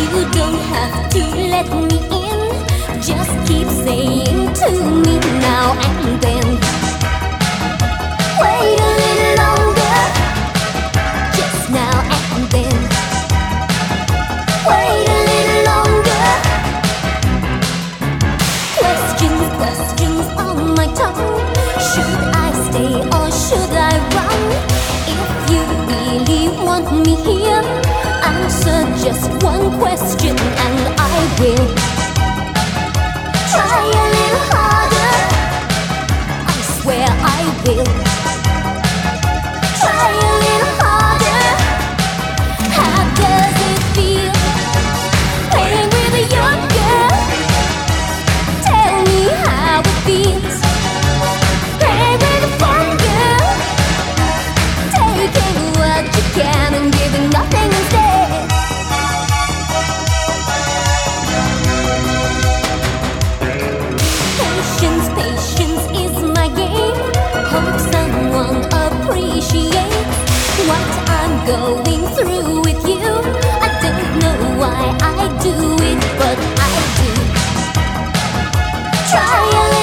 You don't have to let me in. Just keep saying to me now and then. Wait a little longer. Just now and then. Wait a little longer. Questions, questions on my tongue. Should I stay or should I run? If you really want me here, answer just one question and I will try a little harder. I swear I will try a little harder. How does it feel playing with a young girl? Tell me how it feels playing with a fun girl. Taking what you can and giving nothing instead. Patience, patience is my game. Hope someone appreciates what I'm going through with you. I don't know why I do it, but I do. Try a